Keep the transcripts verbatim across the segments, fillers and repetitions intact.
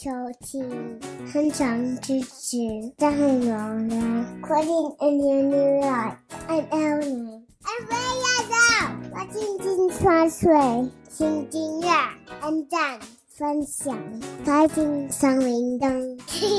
收听，很想支持张很荣的快点一年六来，爱爱你，爱飞呀走，我静静穿水，请订阅、按赞、分享，开启小铃铛。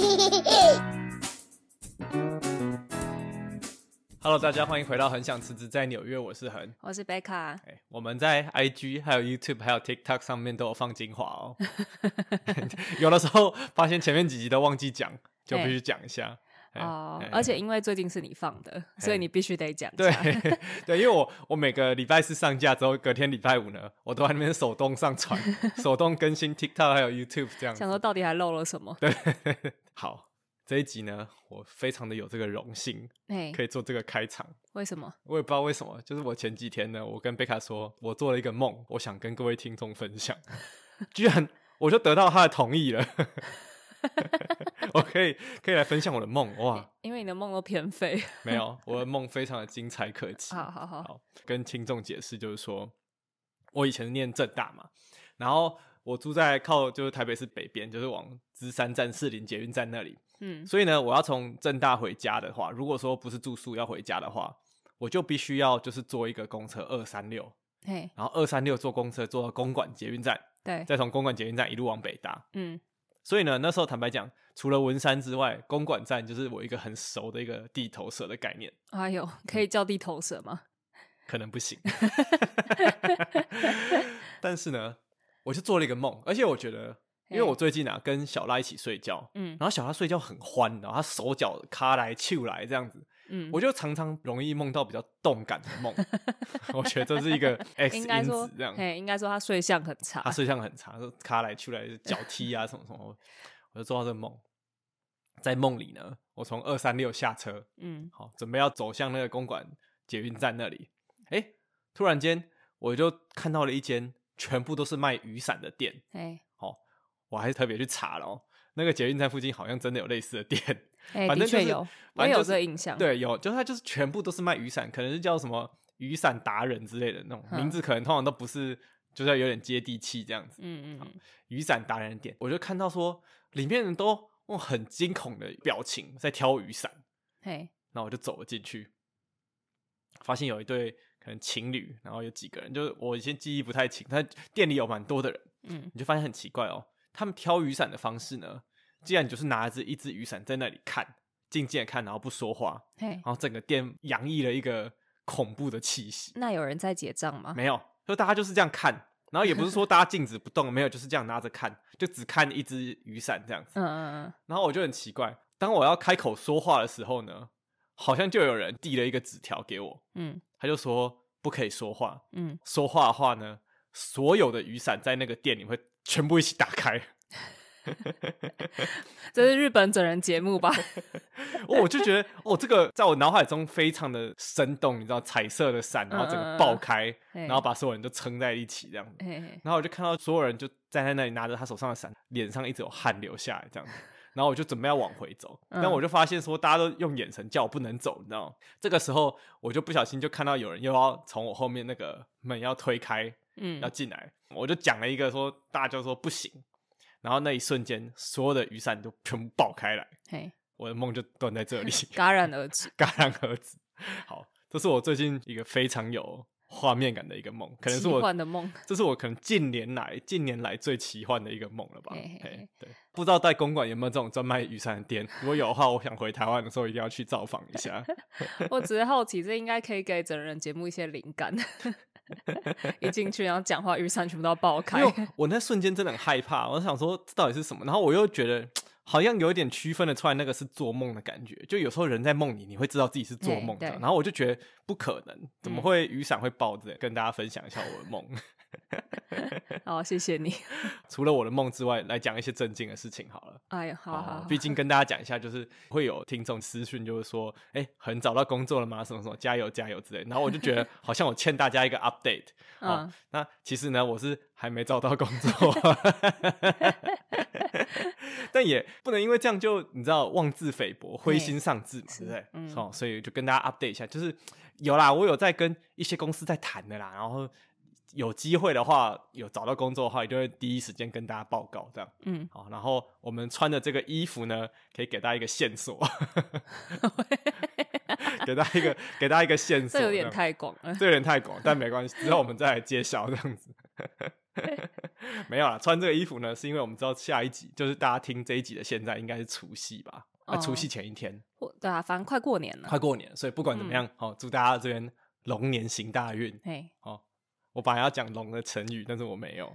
Hello， 大家欢迎回到很想辞职在纽约，我是恒， 我是贝卡、 欸。我们在 I G 还有 YouTube 还有 TikTok 上面都有放精华哦。有的时候发现前面几集都忘记讲，就必须讲一下。 哦、欸，而且因为最近是你放的，所以你必须得讲一下。对对，因为我我每个礼拜四上架之后，隔天礼拜五呢，我都在那边手动上传、手动更新 TikTok 还有 YouTube 这样子。 想说到底还漏了什么？ 对，好。这一集呢，我非常的有这个荣幸，可以做这个开场。 为什么？ 我也不知道为什么，就是我前几天呢，我跟贝卡说，我做了一个梦，我想跟各位听众分享，居然我就得到他的同意了。我可以可以来分享我的梦，哇！ 因为你的梦都偏废。 没有，我的梦非常的精彩可期。 好好好， 好，跟听众解释，就是说我以前念政大嘛，然后我住在靠就是台北市北边，就是往芝山站士林捷运站那里。嗯，所以呢，我要从政大回家的话，如果说不是住宿要回家的话，我就必须要就是坐一个公车二三六，然后二三六坐公车坐到公馆捷运站，对，再从公馆捷运站一路往北搭。嗯，所以呢，那时候坦白讲，除了文山之外，公馆站就是我一个很熟的一个地头蛇的概念。 哎呦，可以叫地头蛇吗？ 可能不行。但是呢，我就做了一个梦，而且我觉得。因为我最近啊跟小拉一起睡觉，嗯，然后小拉睡觉很欢，然后他手脚卡来揪来这样子，嗯，我就常常容易梦到比较动感的梦，我觉得这是一个 X 因子这样， 嘿，应该说他睡相很差， 他睡相很差，卡来揪来脚踢啊什么什么，我就做到这个梦。在梦里呢，我从二三六下车，嗯，好，准备要走向那个公馆捷运站那里，哎，突然间我就看到了一间全部都是卖雨伞的店，哎。我还是特别去查了哦，那个捷运站附近好像真的有类似的店， 欸、 反正就是的确有，我也有这个印象。 对，有，就是它就是全部都是卖雨伞，可能是叫什么雨伞达人之类的那种名字，可能通常都不是，就是要有点接地气这样子。嗯嗯，雨伞达人店，我就看到说里面人都用很惊恐的表情在挑雨伞，嘿，那我就走了进去，发现有一对可能情侣，然后有几个人，就是我以前记忆不太清，但店里有蛮多的人，嗯，你就发现很奇怪哦。他们挑雨伞的方式呢，既然你就是拿着一支雨伞在那里看，静静的看，然后不说话，然后整个店洋溢了一个恐怖的气息。 那有人在结账吗？ 没有，就大家就是这样看，然后也不是说大家静止不动，没有，就是这样拿着看，就只看一支雨伞这样子。嗯嗯嗯。然后我就很奇怪，当我要开口说话的时候呢，好像就有人递了一个纸条给我，嗯，他就说不可以说话，嗯，说话的话呢，所有的雨伞在那个店里会全部一起打开。 这是日本整人节目吧？ 哦，我就觉得哦，这个在我脑海中非常的生动，你知道，彩色的伞，然后整个爆开，嗯嗯，然后把所有人都撑在一起这样子，然后我就看到所有人就站在那里拿着他手上的伞，脸上一直有汗流下来这样子，然后我就准备要往回走，嗯，但我就发现说大家都用眼神叫我不能走，你知道吗？这个时候我就不小心就看到有人又要从我后面那个门要推开，嗯，要进来，我就讲了一个说，大家就说不行。然后那一瞬间，所有的雨伞都全部爆开来，嘿，我的梦就断在这里， 戛然而止， 戛然而止。好，这是我最近一个非常有画面感的一个梦，可能是我奇幻的梦， 这是我可能近年来近年来最奇幻的一个梦了吧？嘿嘿，对，不知道在公馆有没有这种专卖雨伞的店？如果有的话，我想回台湾的时候一定要去造访一下。 我只是好奇，这应该可以给整人节目一些灵感。一进去然后讲话雨伞全部都要爆开， 我那瞬间真的很害怕，我想说这到底是什么，然后我又觉得好像有一点区分的出来那个是做梦的感觉，就有时候人在梦里你会知道自己是做梦的，然后我就觉得不可能，怎么会雨伞会爆之类，跟大家分享一下我的梦。 好，谢谢你。 除了我的梦之外，来讲一些正经的事情好了。 哎呀，好好好， 毕竟跟大家讲一下，就是会有听众私讯，就是说，哎、欸，很找到工作了吗？什么什么，加油加油之类的。然后我就觉得好像我欠大家一个 update。嗯、哦，那其实呢，我是还没找到工作。但也不能因为这样就你知道妄自菲薄、灰心丧志嘛，对不对？嗯，哦，所以就跟大家 update 一下，就是有啦，我有在跟一些公司在谈的啦，然后有机会的话，有找到工作的话，一定会第一时间跟大家报告这样。嗯，好，然后我们穿的这个衣服呢，可以给大家一个线索，给大家一个给大家一个线索， 这有点太广了， 这有点太广，但没关系，之后我们再来揭晓这样子。没有啦，穿这个衣服呢，是因为我们知道下一集就是大家听这一集的现在应该是除夕吧？啊、哦，除夕前一天， 对啊，反正快过年了， 快过年，所以不管怎么样，好、嗯哦，祝大家这边龙年行大运。嘿，哦，我本来要讲龙的成语，但是我没有，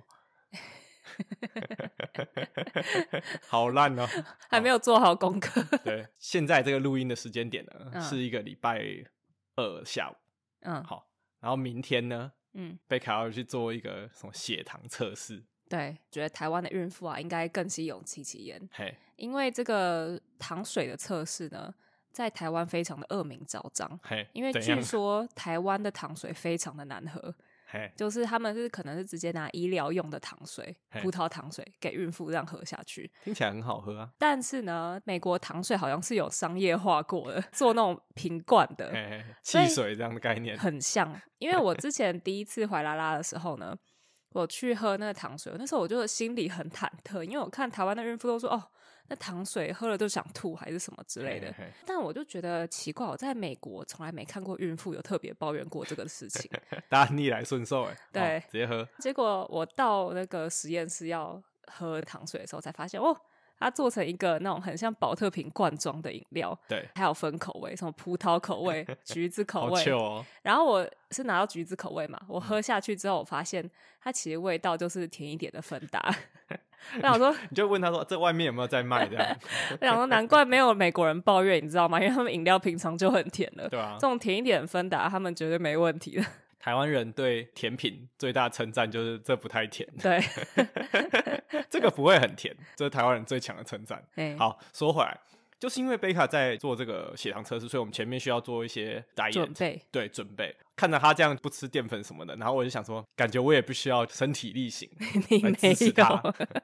好烂哦， 还没有做好功课。 对，现在这个录音的时间点呢，嗯、是一个礼拜二下午。嗯，好，然后明天呢？嗯，贝卡要去做一个什么血糖测试？ 对，觉得台湾的孕妇啊，应该更是勇气其言。嘿，因为这个糖水的测试呢，在台湾非常的恶名昭彰。嘿，因为据说台湾的糖水非常的难喝。就是他们是可能是直接拿医疗用的糖水，葡萄糖水给孕妇让喝下去， 听起来很好喝啊。 但是呢，美国糖水好像是有商业化过的，做那种瓶罐的汽水这样的概念， 很像。因为我之前第一次怀拉拉的时候呢，我去喝那个糖水，那时候我就心里很忐忑，因为我看台湾的孕妇都说哦，那糖水喝了就想吐还是什么之类的，嘿嘿，但我就觉得奇怪，我在美国从来没看过孕妇有特别抱怨过这个事情。 大家逆来顺受哎， 对、 哦，直接喝。 结果我到那个实验室要喝糖水的时候，才发现哦，它做成一个那种很像保特瓶罐装的饮料， 对， 还有分口味，什么葡萄口味、橘子口味。 好哦， 然后我是拿到橘子口味嘛，我喝下去之后，我发现它其实味道就是甜一点的芬达。我想说， 你就问他说，这外面有没有在卖这样？ 我想说，难怪没有美国人抱怨，你知道吗？因为他们饮料平常就很甜了， 对啊， 这种甜一点的芬达，他们绝对没问题的。 台湾人对甜品最大称赞就是这不太甜， 对， 这个不会很甜，这是台湾人最强的称赞。好，说回来，就是因为贝卡在做这个血糖测试，所以我们前面需要做一些 diet 准备， 对，准备。看着他这样不吃淀粉什么的，然后我就想说，感觉我也必须要身体力行来支持他。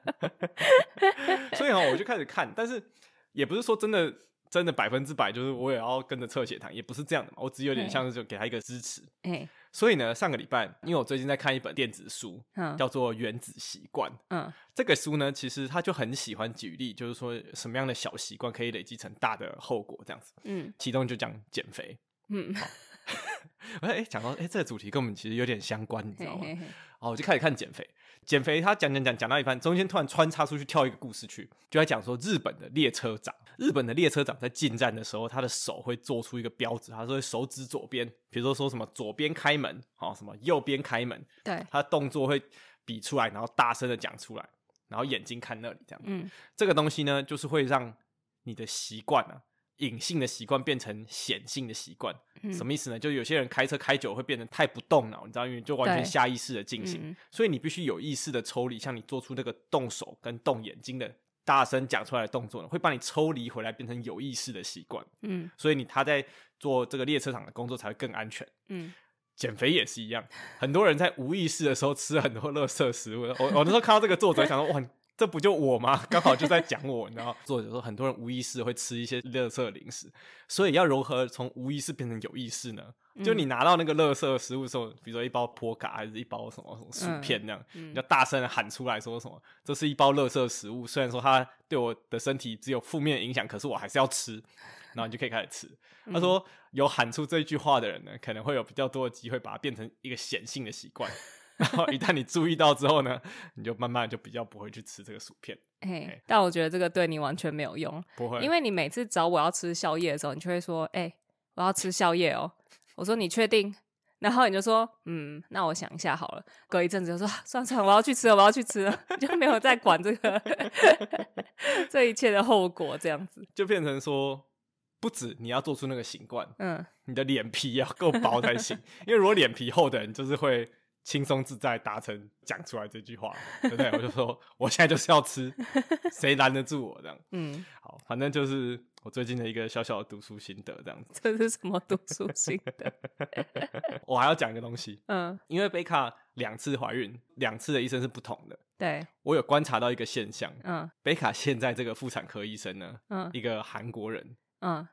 所以我就开始看，但是也不是说真的真的百分之百就是我也要跟着测血糖，也不是这样的嘛，我只有点像是就给他一个支持。所以呢，上个礼拜，因为我最近在看一本电子书，嗯、叫做《原子习惯》。嗯，这个书呢，其实他就很喜欢举例，就是说什么样的小习惯可以累积成大的后果，这样子。嗯，其中就讲减肥。嗯，好，我哎讲到哎，这个主题跟我们其实有点相关，你知道吗？好，我就开始看减肥。减肥，他讲讲讲讲到一半，中间突然穿插出去跳一个故事去，就在讲说日本的列车长，日本的列车长在进站的时候，他的手会做出一个标志，他说手指左边，比如说说什么左边开门，好，什么右边开门， 对， 他的动作会比出来，然后大声的讲出来，然后眼睛看那里，这样，嗯，这个东西呢，就是会让你的习惯啊。隐性的习惯变成显性的习惯、嗯，什么意思呢？就有些人开车开久会变得太不动脑，你知道，因为就完全下意识的进行、嗯，所以你必须有意识的抽离，像你做出那个动手跟动眼睛的大声讲出来的动作呢，会把你抽离回来，变成有意识的习惯。嗯，所以你他在做这个列车长的工作才会更安全。嗯，减肥也是一样，很多人在无意识的时候吃很多垃圾食物。我我那时候看到这个作者，想说哇。这不就我吗？刚好就在讲我，你知道，作者说很多人无意识会吃一些垃圾零食，所以要如何从无意识变成有意识呢？嗯、就你拿到那个垃圾食物的时候，比如说一包波卡还是一包什么什么薯片那样，嗯、你要大声的喊出来说什么，这是一包垃圾食物，虽然说它对我的身体只有负面影响，可是我还是要吃，然后你就可以开始吃。嗯、他说有喊出这句话的人呢，可能会有比较多的机会把它变成一个显性的习惯。然后一旦你注意到之后呢，你就慢慢就比较不会去吃这个薯片。 欸、但我觉得这个对你完全没有用， 不会， 因为你每次找我要吃宵夜的时候，你就会说：“哎、欸，我要吃宵夜哦。”我说：“你确定？”然后你就说：“嗯，那我想一下好了。”隔一阵子就说：“算了算了，我要去吃了，我要去吃了。”就没有再管这个这一切的后果，这样子就变成说。不止你要做出那个习惯，嗯，你的脸皮要够薄才行。因为如果脸皮厚的人，就是会轻松自在达成讲出来这句话，对不对？我就说我现在就是要吃，谁拦得住我这样？嗯，好，反正就是我最近的一个小小的读书心得这样子。 这是什么读书心得？ 我还要讲一个东西，嗯，因为贝卡两次怀孕，两次的医生是不同的。 对， 我有观察到一个现象，嗯，贝卡现在这个妇产科医生呢，嗯，一个韩国人。嗯，好，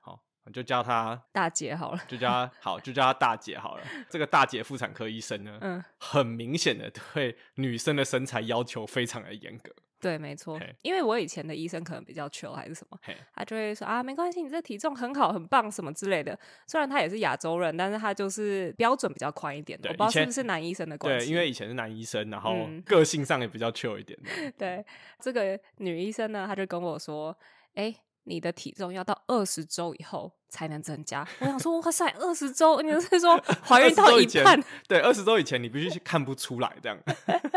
就叫她大姐好了， 就叫她好，就叫她大姐好了。这个大姐妇产科医生呢，嗯，很明显的对女生的身材要求非常的严格。 对，没错，因为我以前的医生可能比较 chill 还是什么，他就会说啊，没关系，你这体重很好，很棒，什么之类的。虽然他也是亚洲人，但是他就是标准比较宽一点的。我不知道是不是男医生的关系。 对，因为以前是男医生，然后个性上也比较 chill 一点的。 嗯、对，这个女医生呢，她就跟我说，哎、欸。你的体重要到二十周以后才能增加。我想说，哇塞，二十周，你是说怀孕到一半？ 对，二十周以前你必须看不出来这样。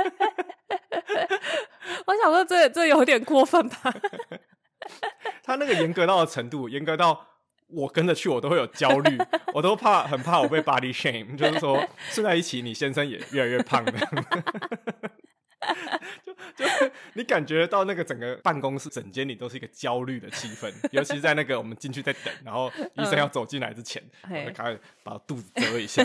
我想说这，这这有点过分吧？ 他那个严格到的程度，严格到我跟着去，我都会有焦虑，我都怕，很怕我被 body shame， 就是说顺在一起，你先生也越来越胖的。就就是你感觉到那个整个办公室整间里都是一个焦虑的气氛，尤其在那个我们进去在等，然后医生要走进来之前，嗯、我就赶快把肚子遮一下。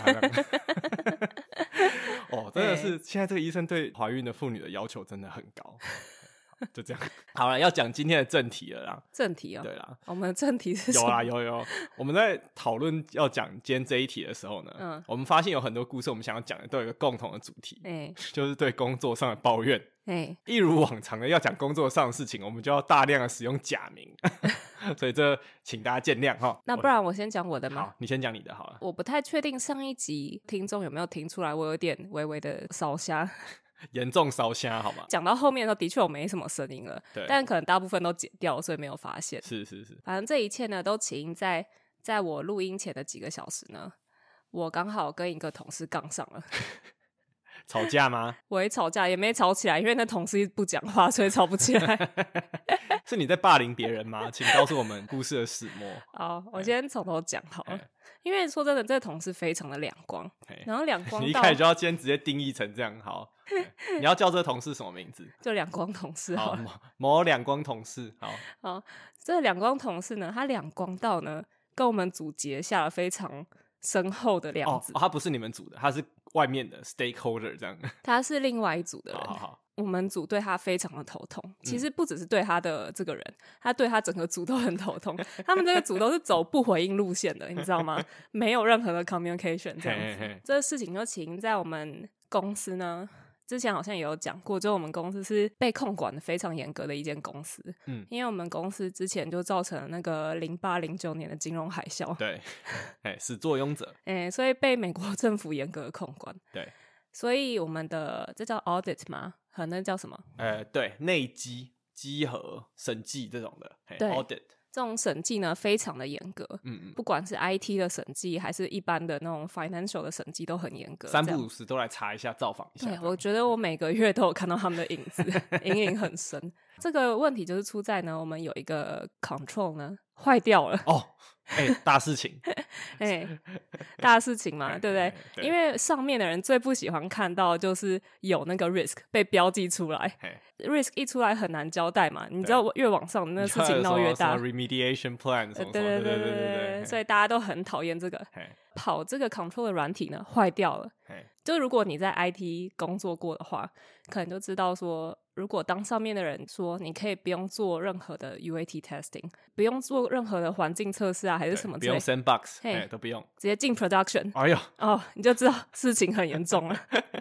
哦，真的是现在这个医生对怀孕的妇女的要求真的很高。就这样，好了，要讲今天的正题了啦。 正题哦， 对啦， 我们的正题是什么？ 有啦，有有。我们在讨论要讲今天这一题的时候呢，嗯，我们发现有很多故事，我们想要讲的都有一个共同的主题，欸、就是对工作上的抱怨。欸、一如往常的要讲工作上的事情，我们就要大量的使用假名，所以这请大家见谅哈。 那不然我先讲我的吗？ 好，你先讲你的好了。 我不太确定上一集听众有没有听出来，我有点微微的烧瞎。 严重烧瞎，好吗？ 讲到后面的时候，的确我没什么声音了，对，但可能大部分都剪掉，所以没有发现。 是是是， 反正这一切呢，都起因在在我录音前的几个小时呢，我刚好跟一个同事杠上了。 吵架吗？ 我一吵架也没吵起来，因为那同事不讲话，所以吵不起来。 是你在霸凌别人吗？请告诉我们故事的始末。 好，我先从头讲好了。因为说真的，这个同事非常的两光，然后两光到你一开始就要先直接定义成这样。好，你要叫这个同事什么名字？ 就两光同事好了。 好，某两光同事。好， 好，这两光同事呢，他两光到呢，跟我们组结下了非常深厚的梁子。 哦，他不是你们组的，他是外面的 stakeholder 这样。 他是另外一组的人。 好好好， 我们组对他非常的头痛，其实不只是对他的这个人，嗯、他对他整个组都很头痛。他们这个组都是走不回应路线的，你知道吗？没有任何的 communication 这样子。嘿嘿嘿，这个事情就起因在我们公司呢，之前好像也有讲过，就我们公司是被控管的非常严格的一间公司。嗯，因为我们公司之前就造成了那个零八零九年的金融海啸。 对，哎，始作俑者。 哎，所以被美国政府严格的控管。 对， 所以我们的这叫 audit 吗？和那叫什么？ 呃，对，内稽、稽核、审计这种的， 对 ，audit 这种审计呢非常的严格，嗯嗯，不管是 I T 的审计还是一般的那种 financial 的审计都很严格， 三不五时都来查一下、造访一下。 对，我觉得我每个月都有看到他们的影子，阴影很深。这个问题就是出在呢，我们有一个 control 呢坏掉了哦。哎、欸，大事情， 哎、欸，大事情嘛，对不对？对，因为上面的人最不喜欢看到就是有那个 risk 被标记出来 ，risk 一出来很难交代嘛。你知道越往上，那事情闹越大。 remediation plan 什么什么，对对对对对对， 所以大家都很讨厌这个。跑这个 control 的软体呢坏掉了，就如果你在 I T 工作过的话，可能就知道说，如果当上面的人说你可以不用做任何的 U A T testing， 不用做任何的环境测试啊，还是什么之类， 不用 sandbox， 哎，都不用， 直接进 production。 哎呦， 哦，你就知道事情很严重了。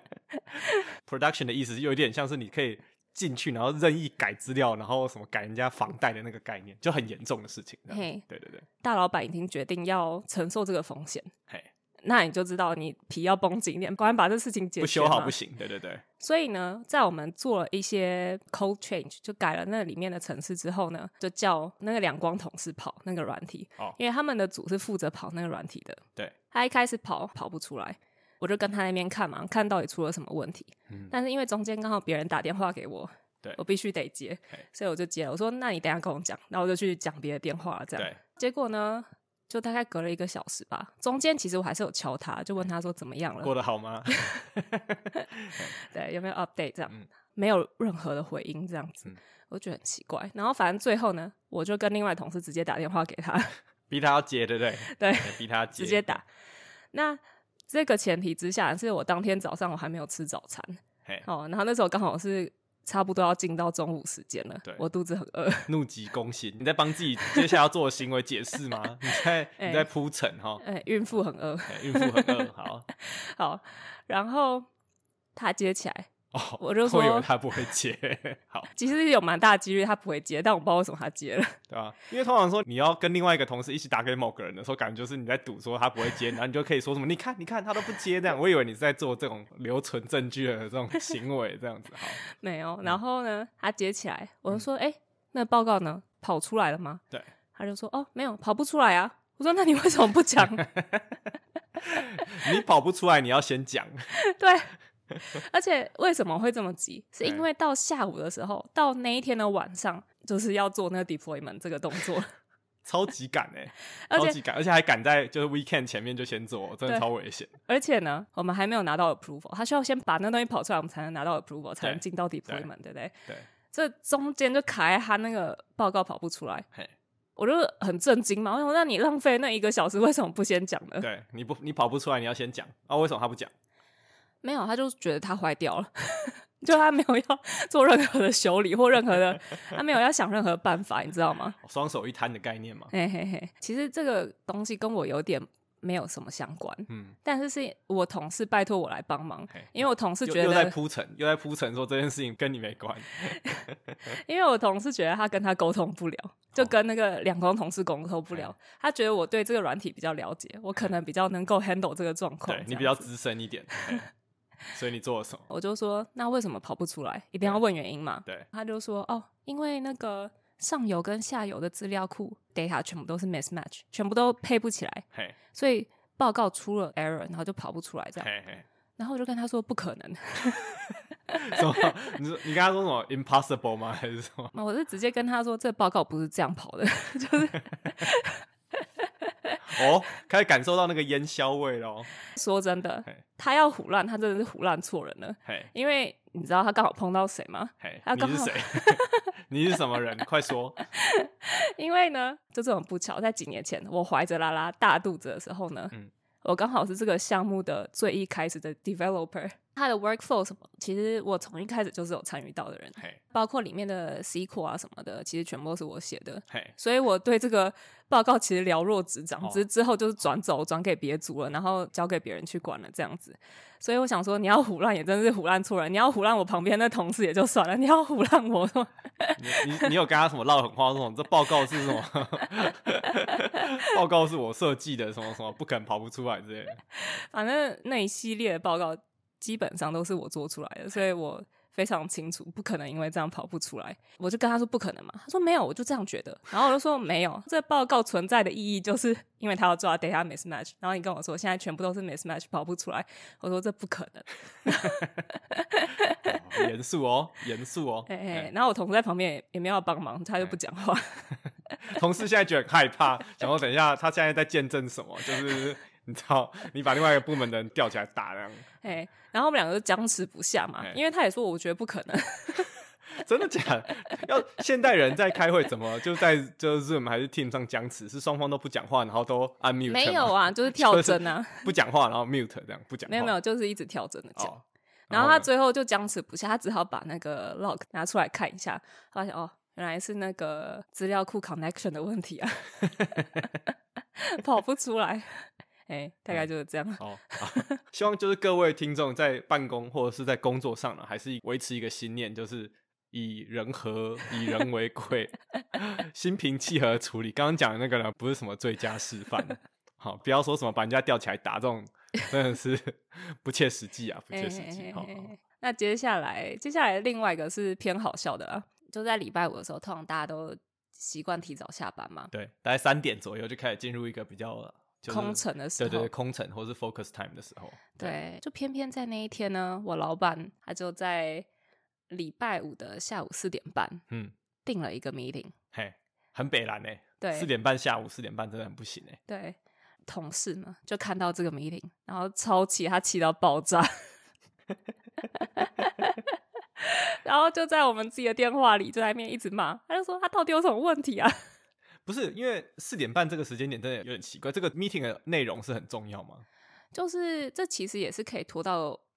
production 的意思有点像是你可以进去，然后任意改资料，然后什么改人家房贷的那个概念，就很严重的事情。嘿，对对对， 大老板已经决定要承受这个风险，嘿，那你就知道你皮要绷紧一点，赶快把这事情解决， 不修好不行。对对对。 所以呢，在我们做了一些 code change， 就改了那里面的程式之后呢，就叫那个两光同事跑那个软体，哦，因为他们的组是负责跑那个软体的。对，他一开始跑跑不出来。我就跟他那边看嘛，看到底出了什么问题。嗯、但是因为中间刚好别人打电话给我，对，我必须得接，所以我就接了。我说：“那你等一下跟我讲。”然后我就去讲别的电话了。这样，对，结果呢，就大概隔了一个小时吧。中间其实我还是有敲他，就问他说怎么样了， 过得好吗？ 对，有没有 update 这样？嗯、没有任何的回音，这样子，嗯、我觉得很奇怪。然后反正最后呢，我就跟另外同事直接打电话给他， 逼他要接，对不对？ 对， 逼他接， 直接打。那这个前提之下，是我当天早上我还没有吃早餐，哦，然后那时候刚好是差不多要进到中午时间了，我肚子很饿， 怒急攻心。你在帮自己接下来要做的行为解释吗？你在你在铺陈哈？ 哎、欸，孕妇很饿， 孕妇很饿，好， 好，然后他接起来。 哦， 我就说我以为他不会接，好， 其实有蛮大的几率他不会接，但我不知道为什么他接了， 对吧、啊？因为通常说你要跟另外一个同事一起打给某个人的时候，感觉就是你在赌说他不会接，然后你就可以说什么，你看，你看他都不接这样。我以为你是在做这种留存证据的这种行为，这样子好。 没有，然后呢，他接起来，我就说，哎、嗯欸，那报告呢？跑出来了吗？ 对， 他就说，哦，没有，跑不出来啊。我说，那你为什么不讲？ 你跑不出来，你要先讲。 对。而且为什么会这么急？是因为到下午的时候，到那一天的晚上，就是要做那个 deployment 这个动作， 超级赶哎、欸，超级赶，而且还赶在就是 weekend 前面就先做，真的超危险。 而且呢，我们还没有拿到 approval， 他需要先把那东西跑出来，我们才能拿到 approval， 才能进到 deployment， 对不对？ 对。 这中间就卡在他那个报告跑不出来，我就很震惊嘛。我想，那你浪费那一个小时，为什么不先讲呢？ 对，你不你跑不出来，你要先讲啊？为什么他不讲？ 没有，他就觉得他坏掉了，就他没有要做任何的修理或任何的，他没有要想任何办法，你知道吗？ 双手一摊的概念嘛。 嘿嘿嘿，其实这个东西跟我有点没有什么相关，嗯，但是是我同事拜托我来帮忙，因为我同事觉得又, 又在铺陈，又在铺陈说这件事情跟你没关， 因为我同事觉得他跟他沟通不了，就跟那个两光同事沟通不了，哦、他觉得我对这个软体比较了解，我可能比较能够 handle 这个状况， 对你比较资深一点。所以你做了什么？ 我就说，那为什么跑不出来？一定要问原因嘛。 对， 他就说，哦，因为那个上游跟下游的资料库 data 全部都是 mismatch， 全部都配不起来，所以报告出了 error， 然后就跑不出来这样。嘿嘿，然后我就跟他说，不可能。 什么？你说你跟他说什么 impossible 吗？还是什么？ 我是直接跟他说，这报告不是这样跑的，就是。 哦，开始感受到那个烟硝味咯。 说真的，他要唬烂，他真的是唬烂错人了。因为你知道他刚好碰到谁吗？他你是谁？你是什么人？快说！ 因为呢，就这种不巧，在几年前，我怀着拉拉大肚子的时候呢，嗯、我刚好是这个项目的最一开始的 developer。他的 workflow 什么，其实我从一开始就是有参与到的人，包括里面的 S Q L 啊什么的，其实全部都是我写的，所以我对这个报告其实了若指掌，只是之后就是转走转给别组了，然后交给别人去管了这样子。所以我想说，你要唬烂也真的是唬烂错人，你要唬烂我旁边的同事也就算了，你要唬烂我说你你你有跟他什么唠狠话？说这报告是什么？报告是我设计的，什么什么不可能跑不出来之类的。 反正那一系列的报告基本上都是我做出来的，所以我非常清楚不可能因为这样跑不出来。我就跟他说不可能嘛，他说没有，我就这样觉得。然后我就说没有，这报告存在的意义就是因为他要抓 data mismatch， 然后你跟我说现在全部都是 mismatch 跑不出来，我说这不可能。 严肃哦，严肃哦。 嘿嘿，然后我同事在旁边 也, 也没有要帮忙，他就不讲话。 同事现在觉得很害怕，想说等一下他现在在见证什么，就是你知道你把另外一个部门的人吊起来打这样。 哎，然后我们两个就僵持不下嘛，因为他也说我觉得不可能。 真的假的？要现代人在开会怎么就在就是 Zoom 还是 Team 上僵持？是双方都不讲话，然后都 unmute？ 没有啊，就是跳针啊， 就是不讲话然后 mute 这样不讲话。 没有没有，就是一直跳针的讲。哦，然后他最后就僵持不下，他只好把那个 log 拿出来看一下，发现哦，原来是那个资料库 connection 的问题啊，跑不出来。哎，大概就是这样。 哦，希望就是各位听众在办公或者是在工作上呢，还是维持一个信念，就是以人和，以人为贵，心平气和处理。刚刚讲的那个呢，不是什么最佳示范。好，不要说什么把人家吊起来打，这种真的是不切实际啊，不切实际。好， 那接下来，接下来另外一个是偏好笑的啦，就在礼拜五的时候，通常大家都习惯提早下班嘛。 对，大概三点左右就开始进入一个比较。就是、 空城的时候， 对对，空城或是 focus time 的时候， 对，就偏偏在那一天呢，我老板他就在礼拜五的下午四点半，嗯，定了一个 meeting， 嘿，很北蓝哎， 对， 四点半下午四点半真的很不行哎， 对，同事呢就看到这个 meeting， 然后超气，他气到爆炸，然后就在我们自己的电话里就在那边一直骂，他就说他到底有什么问题啊？ 不是，因为四点半这个时间点真的有点奇怪。这个 meeting 的内容是很重要吗？ 就是这其实也是可以拖到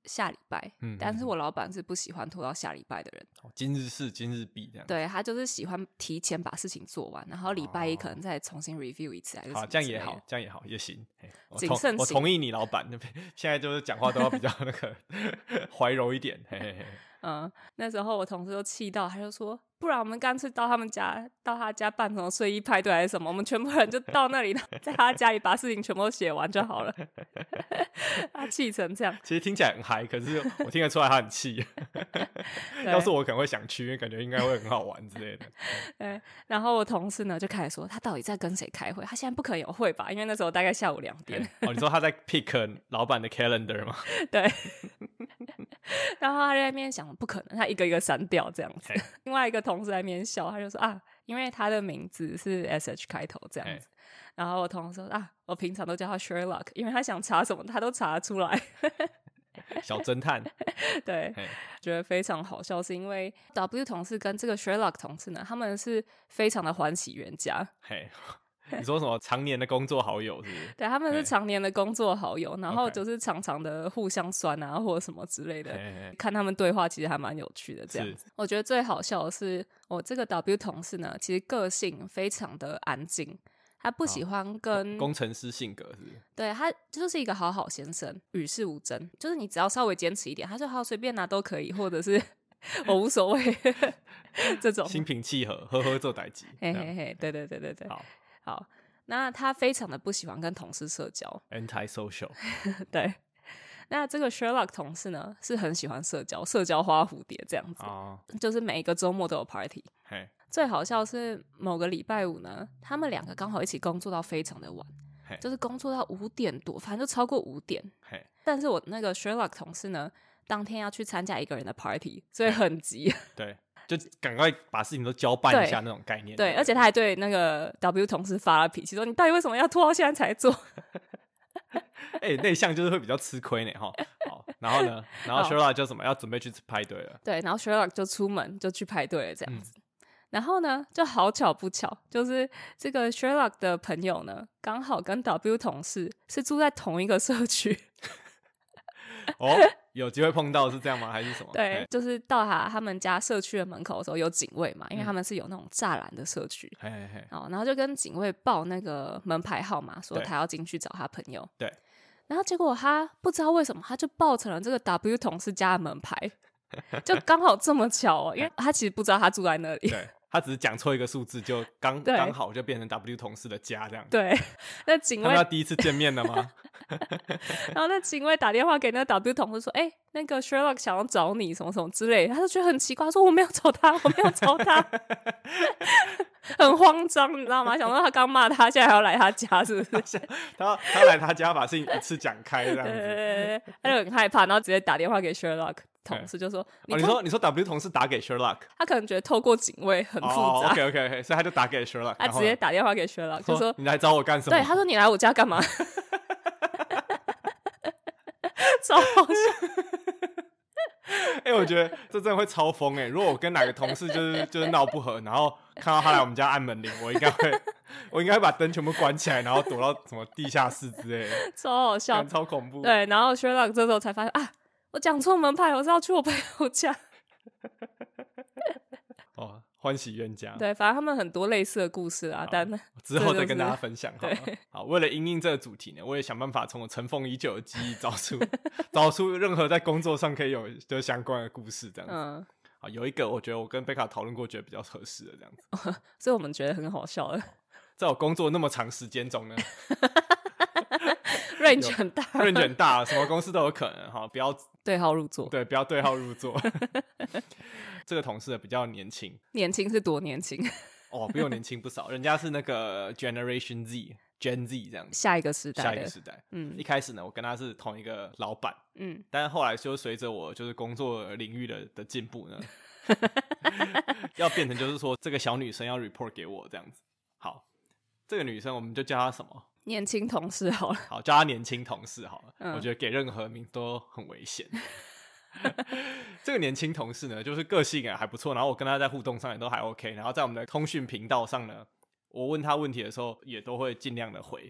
下礼拜，嗯，但是我老板是不喜欢拖到下礼拜的人。 哦、今日事今日毕这样。 对，他就是喜欢提前把事情做完，然后礼拜一可能再重新 review 一次。 好，这样也好，这样也好，也行。 谨慎行， 我同意你老板，现在就是讲话都要比较那个怀柔一点。嘿嘿嘿嗯，那时候我同事就气到，他就说，不然我们干脆到他们家，到他家办什么睡衣派对还是什么，我们全部人就到那里，在他家里把事情全部都写完就好了。他气成这样， 其实听起来很嗨，可是我听得出来他很气。要是我可能会想去，因为感觉应该会很好玩之类的。 对，然后我同事呢就开始说，他到底在跟谁开会？他现在不可能有会吧？因为那时候大概下午两点。 哦，你说他在 pick 老板的 calendar 吗？ 对。然后他在那边想，不可能，他一个一个删掉这样子。另外一个同事在那边笑，他就说啊，因为他的名字是 S H 开头这样子。然后我同事说啊，我平常都叫他 Sherlock， 因为他想查什么他都查得出来。 小侦探。 对，觉得非常好笑，是因为 W 同事跟这个 Sherlock 同事呢，他们是非常的欢喜冤家。 嘿，你说什么常年的工作好友是不是？ 对，他们是常年的工作好友，然后就是常常的互相酸啊或者什么之类的。看他们对话其实还蛮有趣的这样子。我觉得最好笑的是我这个 W 同事呢，其实个性非常的安静，他不喜欢跟、 哦、工程师性格是不是？ 对，他就是一个好好先生，与世无争，就是你只要稍微坚持一点，他说好随便拿都可以，或者是我无所谓这种心平气和，呵呵做代志。 嘿嘿嘿，对对对对对， 好。 好，那他非常的不喜欢跟同事社交 ，anti-social。 对，那这个 Sherlock 同事呢，是很喜欢社交，社交花蝴蝶这样子，哦、就是每一个周末都有 party。最好笑是某个礼拜五呢，他们两个刚好一起工作到非常的晚，就是工作到五点多，反正就超过五点。但是我那个 Sherlock 同事呢，当天要去参加一个人的 party， 所以很急。 对。就赶快把事情都交办一下那种概念。 对，而且他还对那个 W 同事发了脾气，说你到底为什么要拖到现在才做？ 哎、欸，内向就是会比较吃亏呢，哈。好，然后呢，然后 Sherlock 就什么要准备去派对了。 对，然后 Sherlock 就出门就去派对了，这样子。嗯、然后呢，就好巧不巧，就是这个 Sherlock 的朋友呢，刚好跟 W 同事是住在同一个社区。 哦，有机会碰到是这样吗？还是什么？ 对，就是到他他们家社区的门口的时候有警卫嘛，因为他们是有那种栅栏的社区。嘿嘿嘿。然后就跟警卫报那个门牌号码，说他要进去找他朋友。 对。 然后结果他不知道为什么，他就报成了这个 W 同事家的门牌，就刚好这么巧哦，因为他其实不知道他住在那里。 对。他只是讲错一个数字，就刚刚好就变成 W 同事的家这样。 对，那警卫他们要第一次见面了吗？ 然后那警卫打电话给那个 W 同事说：“哎、欸，那个 Sherlock 想要找你，什么什么之类的。”他就觉得很奇怪，说：“我没有找他，我没有找他。”很慌张，你知道吗？想说他刚骂他，现在还要来他家，是不是？ 他他来他家把事情一次讲开这样子， 对对对，他就很害怕，然后直接打电话给 Sherlock。同事就说：“ 你、哦、你说你说 W 同事打给 Sherlock， 他可能觉得透过警卫很复杂。 哦、OK OK OK， 所以他就打給 Sherlock， 他直接打電話給 Sherlock， 就說你來找我幹什麼？ 對，他說你來我家幹嘛？超好笑。 哎、欸，我覺得這真的會超瘋哎！如果我跟哪個同事就是就是鬧不和，然後看到他來我們家按門鈴，我應該會我應該會把燈全部關起來，然後躲到什麼地下室之類的， 超好笑， 超恐怖。 對，然後 Sherlock 這時候才發現啊。我講錯門牌，我是要去我朋友家。 哦，歡喜冤家。 對，反正他們很多類似的故事啊，但之後再跟大家分享好了。好，為了因應這個主題呢，我也想辦法從我塵封已久的記憶找出找出任何在工作上可以有就相關的故事，這樣子。嗯。好，有一個我覺得我跟貝卡討論過，覺得比較合適的這樣子， 所以我們覺得很好笑的。 在我工作那麼長時間中呢。 range 很大 range 很大，什麼公司都有可能哈，不要對號入座， 對，不要對號入座。這個同事比較年輕， 年輕是多年輕？ 哦，比我年輕不少，人家是那個 Generation Z，Gen Z 這樣子， 下一個時代， 下一個時代。嗯，一開始呢，我跟他是同一個老闆，嗯，但是後來就隨着我就是工作領域的的進步呢，要變成就是說，這個小女生要 report 給我這樣子。好，這個女生我們就叫她什麼？ 年輕同事好了， 好，叫他年輕同事好了。嗯、我覺得給任何名都很危險。這個年輕同事呢，就是個性也還不錯，然後我跟他在互動上也都還 OK，然後在我們的通訊頻道上呢，我問他問題的時候也都會盡量的回。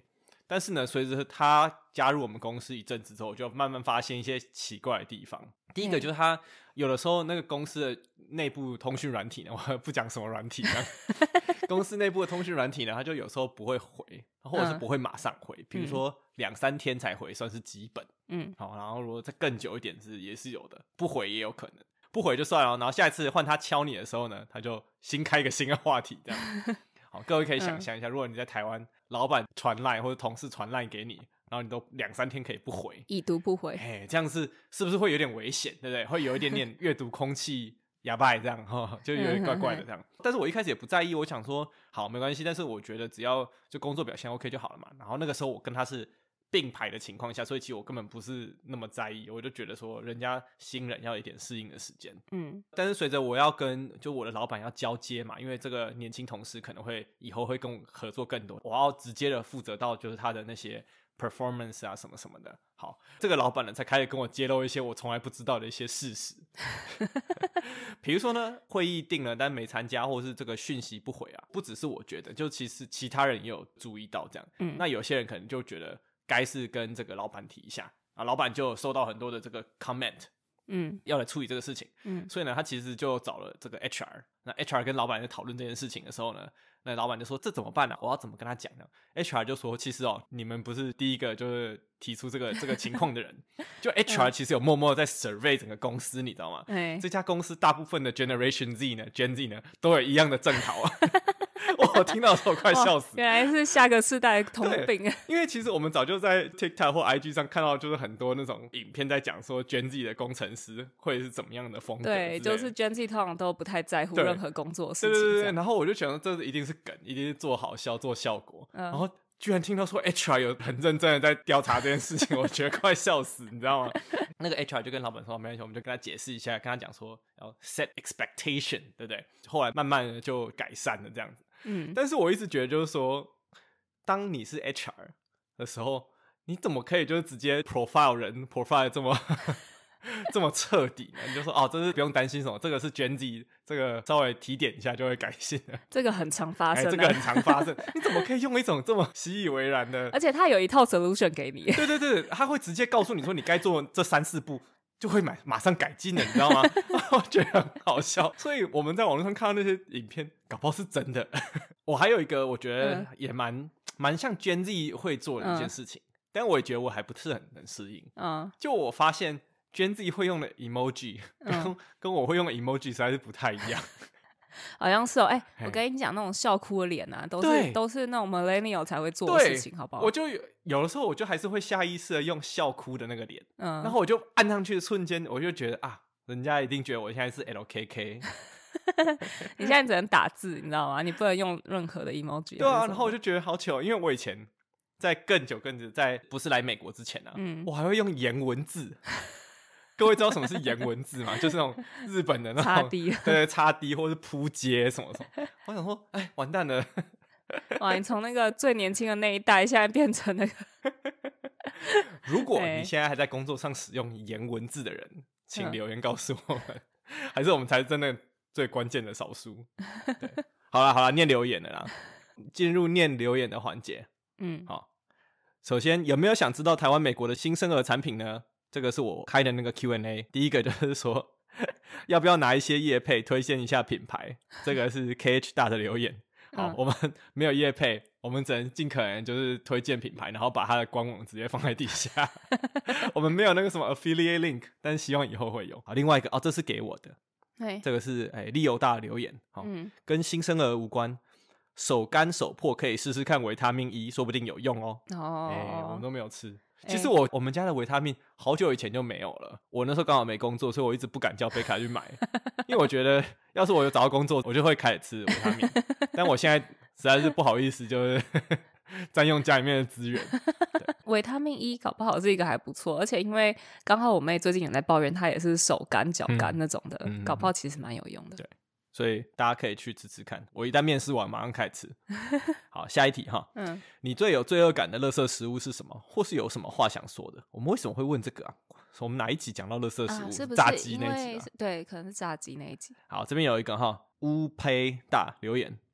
但是呢，随着他加入我们公司一阵子之后，我就慢慢发现一些奇怪的地方。第一个就是他有的时候那个公司的内部通讯软体呢，我不讲什么软体呢，公司内部的通讯软体呢，他就有时候不会回，或者是不会马上回，嗯、比如说两三天才回，算是基本。嗯，好，然后如果再更久一点是也是有的，不回也有可能，不回就算了，然后下一次换他敲你的时候呢，他就新开一个新的话题，这样。好，各位可以想象一下，嗯、如果你在台湾，老板传 LINE 或者同事传 LINE 给你，然后你都两三天可以不回， 已读不回， 哎，这样是是不是会有点危险，对不对？会有一点点阅读空气哑巴这样，哈，就有点怪怪的这样。但是我一开始也不在意，我想说好没关系，但是我觉得只要就工作表现 OK 就好了嘛。然后那个时候我跟他是并排的情况下，所以其实我根本不是那么在意，我就觉得说人家新人要有一点适应的时间。嗯，但是随着我要跟就我的老板要交接嘛，因为这个年轻同事可能会以后会跟我合作更多，我要直接的负责到就是他的那些 performance 啊什么什么的。好，这个老板呢才开始跟我揭露一些我从来不知道的一些事实。比如说呢，会议定了但没参加，或是这个讯息不回啊，不只是我觉得，就其实其他人也有注意到这样。嗯，那有些人可能就觉得该是跟这个老板提一下啊，老板就收到很多的这个 comment， 嗯，要来处理这个事情，嗯，所以呢，他其实就找了这个 H R， 那 H R 跟老板在讨论这件事情的时候呢，那老板就说这怎么办呢、啊？我要怎么跟他讲呢 ？H R 就说，其实哦，你们不是第一个就是提出这个这个情况的人，就 H R 其实有默默在 survey 整个公司，你知道吗？嗯、这家公司大部分的 Generation Z 呢 ，Gen Z 呢，都有一样的症头啊。我听到的时候快笑死， 原来是下个世代的通病。 因为其实我们早就在 TikTok 或 I G 上看到，就是很多那种影片在讲说 Gen Z 的工程师会是怎么样的风格。 对，就是 Gen Z 通常都不太在乎任何工作的事情。 对对对对，然后我就觉得这一定是梗，一定是做好笑、做效果。嗯、然后居然听到说 H R 有很认真的在调查这件事情，我觉得快笑死，你知道吗？那个 H R 就跟老板说没关系，我们就跟他解释一下，跟他讲说要 set expectation， 对不对？后来慢慢的就改善了这样子。嗯，但是我一直觉得就是说，当你是 H R 的时候，你怎么可以就是直接 profile 人 profile 这么这么彻底呢？你就说哦，这是不用担心什么，这个是 Gen Z， 这个稍微提点一下就会改进了。 这个很常发生、啊欸，这个很常发生。你怎么可以用一种这么习以为然的？ 而且他有一套 solution 给你。 对对对，他会直接告诉你说你该做这三四步。就会马马上改进了，你知道吗？我觉得很好笑，所以我们在网络上看到那些影片，搞不好是真的。我还有一个我觉得也蛮蛮、嗯、像 Gen Z 会做的一件事情，嗯、但我也觉得我还不是很能适应。嗯，就我发现 Gen Z 会用的 emoji 跟、嗯、跟我会用的 emoji 实在是不太一样。 好像是哦，哎、欸，我跟你讲，那种笑哭的脸啊，都是都是那种 millennial 才会做的事情，好不好？ 我就有有的时候，我就还是会下意识的用笑哭的那个脸，嗯，然后我就按上去的瞬间，我就觉得啊，人家一定觉得我现在是 L K K。 你现在只能打字，你知道吗？你不能用任何的 emoji。 对啊，然后我就觉得好糗，因为我以前在更久更久，在不是来美国之前啊，嗯，我还会用颜文字。各位知道什么是颜文字吗？就是那种日本的那种擦 D， 对，擦 D 或是扑街什么什么。我想说，哎，完蛋了！ 哇，你从那个最年轻的那一代，现在变成那个…… 如果你现在还在工作上使用颜文字的人，请留言告诉我们，嗯、还是我们才是真的最关键的少数。对，好啦好啦，念留言了啦，进入念留言的环节。嗯，好。首先，有没有想知道台湾、美国的新生儿产品呢？这个是我开的那个 Q and A， 第一个就是说要不要拿一些业配推荐一下品牌，这个是 K H 大的留言。好，嗯、我们没有业配，我们只能尽可能就是推荐品牌，然后把它的官网直接放在底下。我们没有那个什么 affiliate link， 但希望以后会有。好，另外一个哦，这是给我的，这个是哎利友大的留言，好、嗯，跟新生儿无关。手干手破可以试试看维他命 E， 说不定有用哦。哦，哎，我们都没有吃。其实我、欸、我们家的维他命好久以前就没有了，我那时候刚好没工作，所以我一直不敢叫贝卡去买，因为我觉得要是我有找到工作，我就会开始吃维他命。但我现在实在是不好意思，就是占用家里面的资源。 维他命 E 搞不好是一个还不错，而且因为刚好我妹最近也在抱怨，她也是手干脚干那种的，嗯、搞不好其实蛮有用的。 对。所以大家可以去吃吃看，我一旦面试完马上开始吃。好，下一题哈，嗯，你最有罪恶感的垃圾食物是什么？或是有什么话想说的？我们为什么会问这个啊？我们哪一集讲到垃圾食物？啊、 是不是炸鸡那一集、啊？ 对，可能是炸鸡那一集。 好，这边有一个哈乌胚大留言，嗯，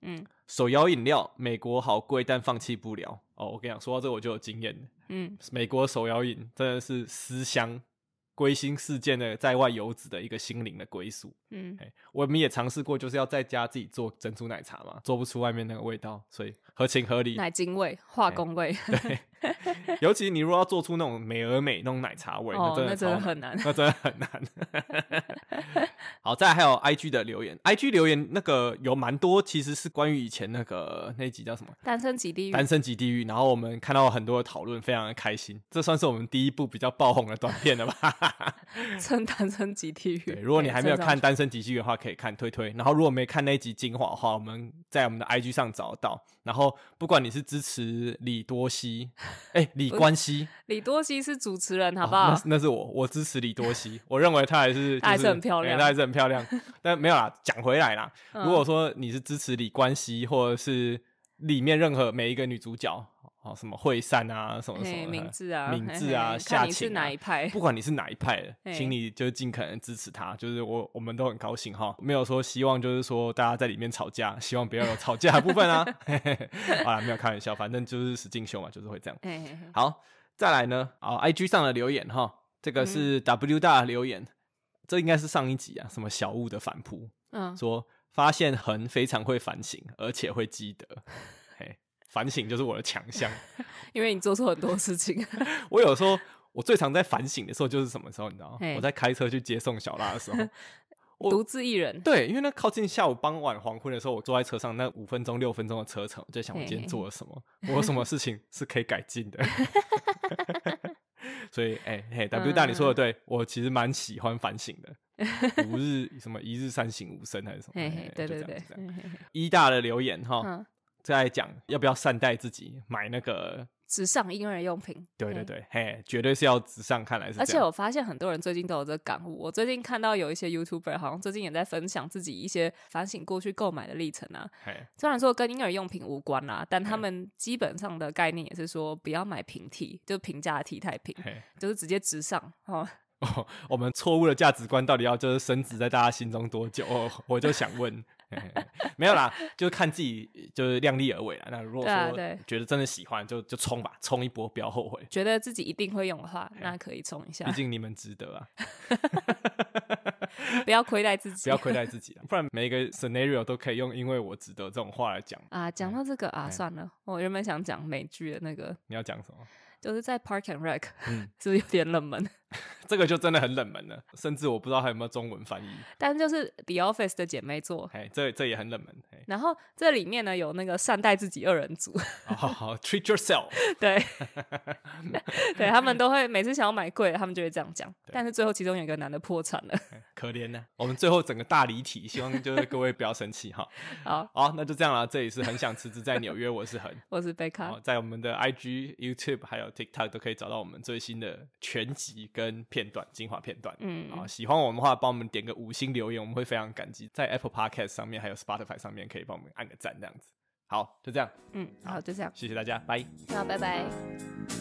手摇饮料美国好贵但放弃不了哦，我跟你讲，说到这个我就有经验了。嗯，美国手摇饮真的是思乡归心似箭的在外游子的一个心灵的归宿。嗯，我们也尝试过，就是要在家自己做珍珠奶茶嘛，做不出外面那个味道，所以合情合理。 奶精味、化工味， 对。尤其你如果要做出那种美而美那种奶茶味， 哦、 那真的很难， 那真的很难。好，再来还有 I G 的留言 ，I G 留言那个有蛮多，其实是关于以前那个那一集叫什么 《单身即地狱》， 单身即地狱。然后我们看到很多的讨论，非常的开心。这算是我们第一部比较爆红的短片了吧？ 称单身即地狱。 对，如果你还没有看《单身即地狱》的话，可以看推推。然后如果没看那一集精华的话，我们在我们的 I G 上找到。然后不管你是支持李多熙，哎、欸，李关熙， 李多熙是主持人，好不好？ 哦、那, 那是我，我支持李多熙，我认为她还是、就是、 她还是很漂亮， 她还是很漂亮。但没有啦，讲回来啦、嗯，如果说你是支持李关熙，或者是里面任何每一个女主角。哦，什么惠善啊，什么什么名字啊， 名字啊，夏晴啊， 你是哪一派？ 不管你是哪一派的，请你就尽可能支持他。就是我，我们都很高兴哈，没有说希望就是说大家在里面吵架，希望不要有吵架的部分啊。好啦，没有开玩笑，反正就是实境秀嘛，就是会这样。好，再来呢，啊 ，I G 上的留言哈，这个是 W 大的留言，嗯、这应该是上一集啊，什么小物的反扑，嗯，说发现恒非常会反省，而且会记得。反省就是我的强项， 因为你做错很多事情。 我有时候，我最常在反省的时候就是什么时候，你知道吗？我在开车去接送小拉的时候， 独自一人。 对，因为那靠近下午傍晚黄昏的时候，我坐在车上那五分钟、六分钟的车程，我在想我今天做了什么，我有什么事情是可以改进的。所以，哎、欸、嘿 ，W 大你说的对，我其实蛮喜欢反省的。吾日什么一日三省吾身还是什么？ 嘿嘿对对对。 一大的留言哈。嗯，在讲要不要善待自己，买那个时尚婴儿用品。 对对对，嘿，绝对是要时尚，看来是这样。 而且我发现很多人最近都有这个感悟。我最近看到有一些 YouTuber 好像最近也在分享自己一些反省过去购买的历程啊。虽然说跟婴儿用品无关啦，但他们基本上的概念也是说不要买平替，就是平价的替代品，就是直接直上哦。 哦，我们错误的价值观到底要就是深植在大家心中多久？哦、我就想问，没有啦，就是看自己就是量力而为啦。那如果说觉得真的喜欢，就就冲吧，冲一波，不要后悔。 觉得自己一定会用的话，那可以冲一下。 毕竟你们值得啊。 不要亏待自己， 不要亏待自己，不然每一个 scenario 都可以用因为我值得这种话来讲啊。讲到这个啊，算了，我原本想讲美剧的那个， 你要讲什么？ 就是在 Park and Rec，嗯，是不是有点冷门？ 这个就真的很冷门了，甚至我不知道还有没有中文翻译。 但就是 The Office 的姐妹作， 这这也很冷门。 然后这里面呢有那个善待自己二人组， 好好 treat yourself。 对，对他们都会每次想要买贵的，他们就会这样讲。但是最后其中有一个男的破产了， 可怜呢、啊。我们最后整个大离题，希望就是各位不要生气哈。好，好，那就这样了。这里是很想辞职在纽约，我是恒， 我是贝卡， 在我们的 I G、YouTube 还有 TikTok 都可以找到我们最新的全集跟片段、精华片段。嗯，啊，喜欢我们的话，帮我们点个五星留言，我们会非常感激。在 Apple Podcast 上面还有 Spotify 上面，可以帮我们按个赞，这样子。好，就这样。 嗯，好，就这样。 谢谢大家，拜。 好，拜拜。